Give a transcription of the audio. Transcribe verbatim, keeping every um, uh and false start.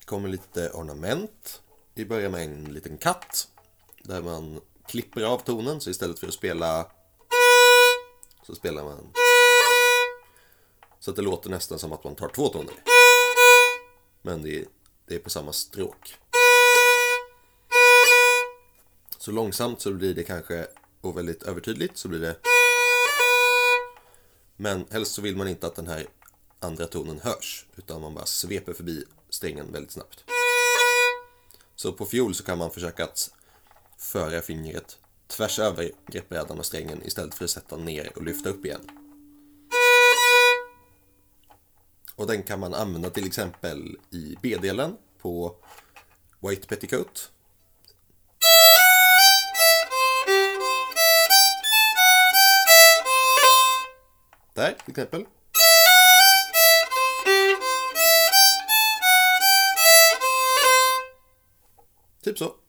kommer lite ornament. Vi börjar med en liten katt där man klipper av tonen, så istället för att spela så spelar man så att det låter nästan som att man tar två toner. Men det är, det är på samma stråk. Så långsamt så blir det kanske, och väldigt övertydligt så blir det. Men helst så vill man inte att den här andra tonen hörs, utan man bara sveper förbi strängen väldigt snabbt. Så på fiol så kan man försöka att föra fingret tvärs över greppbrädan och strängen istället för att sätta ner och lyfta upp igen. Och den kan man använda till exempel i B-delen på White Petticoat. Där till exempel. Typ så.